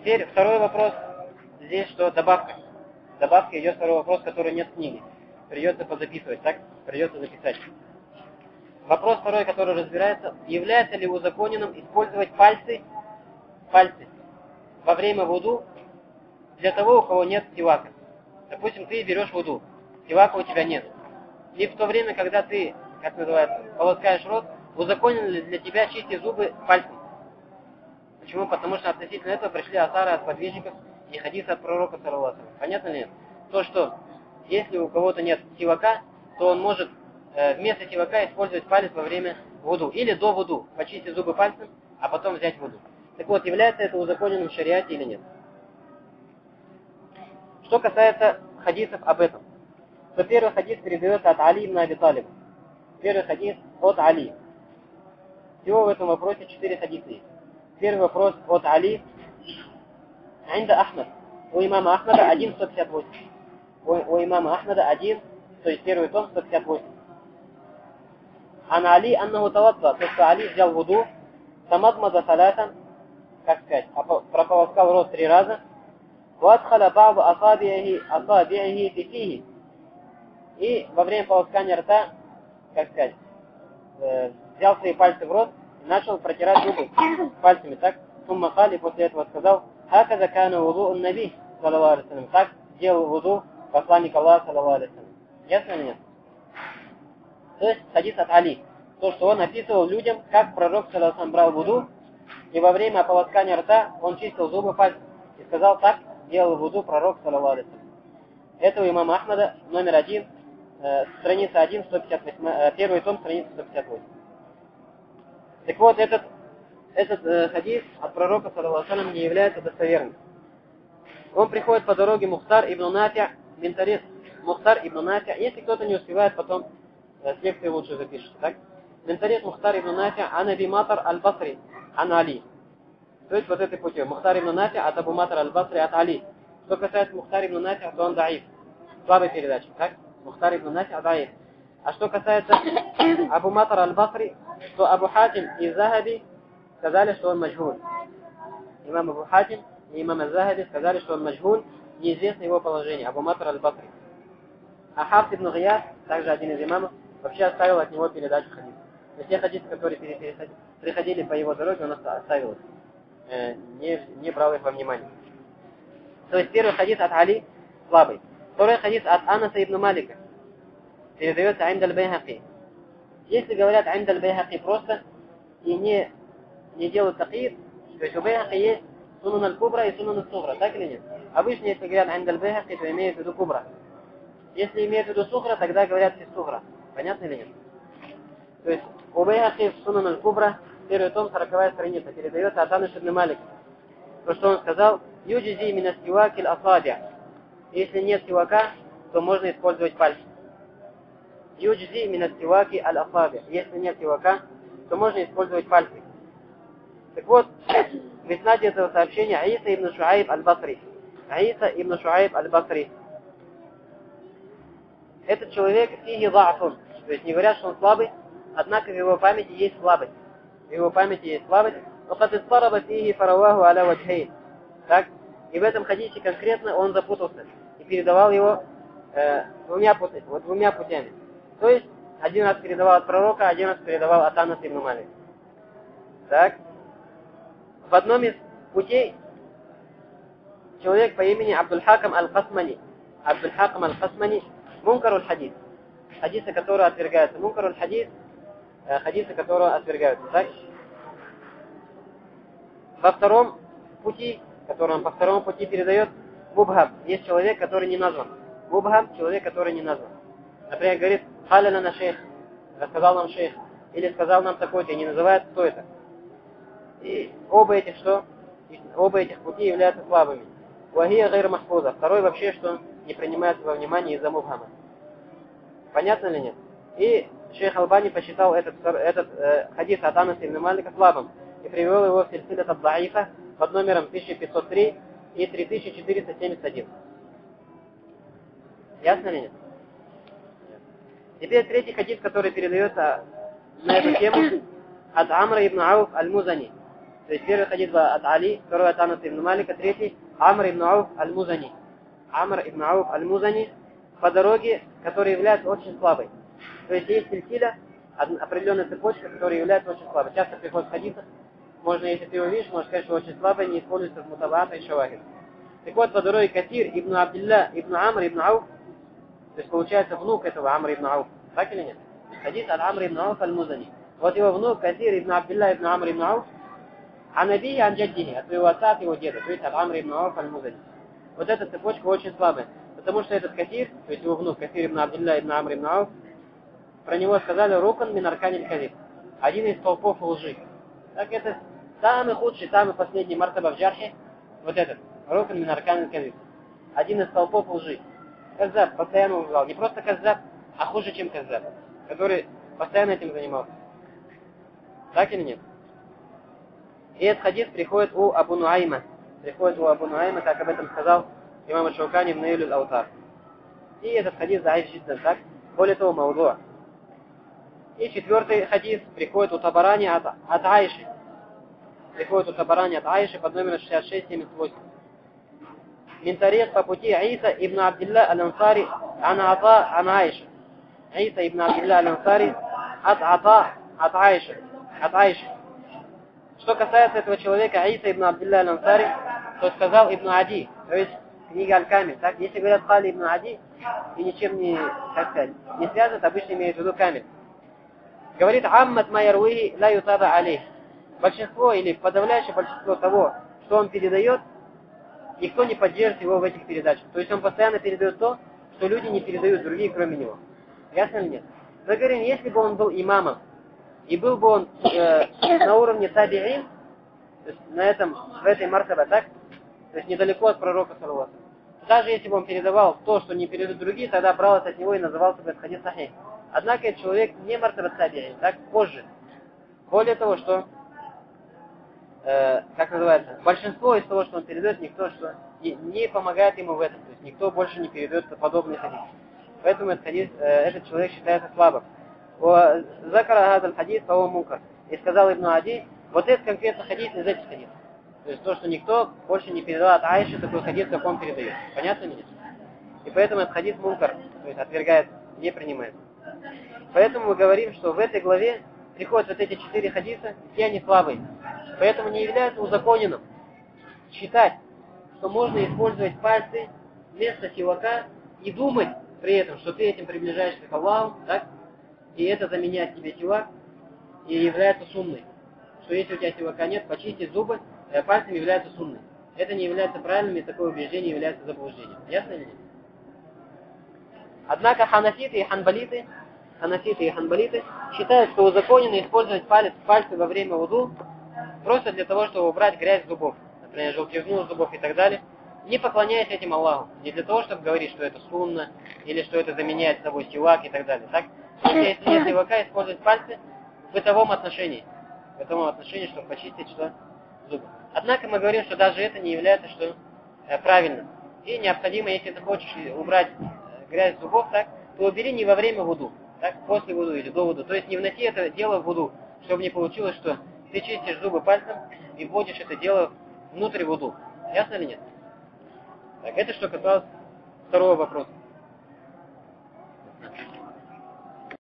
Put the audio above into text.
Теперь второй вопрос. Здесь что? Добавка. Добавка идет второй вопрос, который нет в книге. Придется позаписывать, так? Придется записать. Вопрос второй, который разбирается, является ли узаконенным использовать пальцы во время вуду для того, у кого нет сивака. Допустим, ты берешь вуду, сивака у тебя нет. И в то время, когда ты, как называется, полоскаешь рот, узаконен ли для тебя чистить зубы пальцем? Почему? Потому что относительно этого пришли асары от подвижников и хадисы от пророка, саллаллаху алейхи ва саллям. Понятно ли нет? То, что если у кого-то нет сивака, то он может вместо сивака использовать палец во время вуду. Или до вуду почистить зубы пальцем, а потом взять вуду. Так вот, является это узаконенным в шариате или нет? Что касается хадисов об этом, то первый хадис передается от Али ибн Аби Талиба. Первый хадис от Али. Всего в этом вопросе 4 хадиса есть. Первый вопрос от Али. Инда Ахмад. У имама Ахмада 1,158. У имама Ахмада 1, то есть первый том 158. Ан Али аннаху тавадда. То, что Али взял вуду, тамадмада салатан, как сказать, прополоскал рот 3 раза. Вадхаля ба'ду асаби'ихи фифихи. И во время полоскания рта, как сказать, взял свои пальцы в рот и начал протирать зубы пальцами, так? Сумма хали, после этого сказал, хаказа кана вуду наби, саллаллаху алейхи ва саллям. Так делал вуду посланник Аллаха, саллаллаху алейхи ва саллям. Ясно или нет? То есть хадис от Али. То, что он описывал людям, как пророк, саллаллаху алейхи ва саллям, брал вуду, и во время полоскания рта он чистил зубы пальцем. И сказал, так делал вуду пророк, саллаллаху алейхи ва саллям. Это у имама Ахмада, номер 1, страница 1, 158, первый том, страница 158. Так вот, этот хадис от пророка, саллаллаху алейхи ва саллям, не является достоверным. Он приходит по дороге Мухтар ибн Нафи, ментарис Мухтар ибн Нафи. Если кто-то не успевает, потом с лекции лучше запишите, так? Ментарис Мухтар ибн Нафи, ан Аби Матар аль-Басри, ан Али. То есть вот этой путем. Мухтар ибн Нафи от Абу Матар аль-Басри от Али. Что касается Мухтар ибн Нафи, то он даиф. Слабой передачи, так? Мухтар ибн Нафи даиф. А что касается Абу Матар аль-Басри, то Абу Хатим и Захаби сказали, что он маджхуль. Имам Абу Хатим и имам Захаби сказали, что он маджхуль, неизвестно его положение. Абу Матар аль-Басри. А Хафс ибн Гияс, также один из имамов, вообще оставил от него передачу хадисов. Но те хадисы, которые приходили по его дороге, он оставил их. Не брал их во внимание. То есть первый хадис от Али слабый. Второй хадис от Анаса ибн Малика. Передается Инд аль-Байхақи. Если говорят Инд аль-Байхақи просто и не делают тақид, то есть у Байхақи есть Сунан аль-Кубра и Сунан аль-Сугра, так или нет? Обычно, если говорят Инд аль-Байхақи, то имеют в виду Кубра. Если имеют в виду Сугра, тогда говорят Сугра. Понятно или нет? То есть у Байхақи в Сунан аль-Кубра, первый том, 40-я страница, передается от Анаса ибн Малика. То, что он сказал, юджизи мина сиваки аль-асаби. Если нет сивака, то можно использовать пальцы. Юджизи мина сиваки аль-асаби. Если нет сивака, то можно использовать пальцы. Так вот, в иснаде этого сообщения Аиса ибн Шуайб аль-Басри. Аиса ибн Шуайб аль-Басри. Этот человек фиги да'фун. То есть не говорят, что он слабый, однако в его памяти есть слабость. В его памяти есть слабость. وقد اضطرب فيه فرواه على وجهين. Так? И в этом хадисе конкретно он запутался и передавал его двумя путями. То есть один раз передавал от пророка, один раз передавал от Анаса ибн Малика. Так? В одном из путей человек по имени Абдуль-Хакам аль-Касмани. Абдуль-Хакам аль-Касмани мункаруль хадис. Хадисы, которые отвергаются. Мункаруль хадис, хадисы, которые отвергаются. Так? Во втором пути, который он по второму пути передает, мубхам, есть человек, который не назван. Мубхам, человек, который не назван. Например, говорит, халяна на шейх, рассказал нам шейх, или сказал нам такой-то, и не называет, кто это. И оба этих пути являются слабыми. Вахия гайр махфуза. Второй вообще, что не принимается во внимание из-за мубхама. Понятно ли нет? И шейх Албани посчитал этот хадис от Анаса ибн Малика слабым. И привел его в сильсилят ад-даифа под номером 1503 и 3471. Ясно ли нет? Теперь третий хадис, который передается на эту тему от Амра ибн Ауф аль-Музани. То есть первый хадис был от Али, второй от Анаса ибн Малика, третий Амр ибн Ауф аль-Музани. Амр ибн Ауф аль-Музани по дороге, которая является очень слабой. То есть есть сильсиля, определенная цепочка, которая является очень слабой. Часто приходит в хадисах, можно, если ты его видишь, можешь сказать, что очень слабая, не используется в мутабаата и шавахид. Так вот, по дороге Касир ибн Абдилля ибн Амр ибн Ауф, то есть получается внук этого Амр ибн Ауф, так или нет? Хадис от Амр ибн Ауф аль-Музани. Вот его внук Касир ибн Абдилля ибн Амр ибн Ауф, а набии ан джаддихи, от своего отца, от его деда, то есть от Амр ибн Ауф аль-Музани. Вот эта цепочка очень слабая, потому что этот Касир, то есть его внук Касир ибн Абдилля ибн Амр ибн Ауф, про него сказали рукан мин арканиль кадиб, один из столпов лжи. Так это самый худший, самый последний мартаба в джархе, вот этот, рукан мин арканиль кадиб, один из столпов лжи. Каззаб, постоянно лгал, не просто каззаб, а хуже, чем каззаб, который постоянно этим занимался. Так или нет? И этот хадис приходит у Абу Нуайма. Как об этом сказал имам Аш-Шаукани в Наилюл Аутар. И этот хадис заиф джиддан, так? Более того, маудуа. И четвертый хадис приходит у Табарани от Аиши. Под номером 6678. Минтарих по пути Иса ибн Абдилля аль-Ансари ан Ата ан Аиша. Иса ибн Абдилля аль-Ансари от Ата от Аиши. Что касается этого человека, Иса ибн Абдилля аль-Ансари, то сказал Ибн Ади, то есть книга Аль-Камиль. Так, если говорят Хали ибн Ади, и ничем не, так сказать, не связано, обычно имеют в виду Камиль. Говорит, Аммат майяруи ла ютаба алейх. Большинство или подавляющее большинство того, что он передает, никто не поддержит его в этих передачах. То есть он постоянно передает то, что люди не передают другие, кроме него. Ясно или нет? Мы говорим, если бы он был имамом, и был бы он на уровне таби'ин, то есть в этой мартабе, так? То есть недалеко от пророка саллаллаху. Даже если бы он передавал то, что не передают другие, тогда бралось от него и назывался бы хадис сахих. Однако этот человек не мартаба таби'ин, так? Позже. Более того, что как называется, большинство из того, что он передает, никто что не помогает ему в этом. То есть никто больше не передает подобный хадис. Поэтому этот человек считается слабым. Закара гадаль хадис фао мункар. И сказал Ибн Ади, вот этот конкретно хадис из этих хадисов. То есть то, что никто больше не передал от Аиши такой хадис, как он передает. Понятно ли? И поэтому этот хадис мункар, то есть отвергает, не принимает. Поэтому мы говорим, что в этой главе приходят вот эти 4 хадиса, все они слабые. Поэтому не является узаконенным считать, что можно использовать пальцы вместо сивака и думать при этом, что ты этим приближаешься к Аллаху, так? И это заменяет тебе сивак и является сунной. Что если у тебя сивака нет, почистить зубы пальцами является сунной. Это не является правильным, и такое убеждение является заблуждением. Ясно или нет? Однако ханафиты и ханбалиты считают, что узаконено использовать пальцы во время вуду просто для того, чтобы убрать грязь с зубов, например, желтизну с зубов и так далее, не поклоняясь этим Аллаху, не для того, чтобы говорить, что это сунна, или что это заменяет собой сивак и так далее. Так? Если сивака использовать пальцы в бытовом отношении, чтобы почистить что? Зубы. Однако мы говорим, что даже это не является что правильным. И необходимо, если ты хочешь убрать грязь с зубов, так, то убери не во время вуду, так, после вуду или до вуду. То есть не вноси это дело в вуду, чтобы не получилось, что ты чистишь зубы пальцем и вводишь это дело внутрь вуду. Ясно или нет? Так, это что касалось второго вопроса.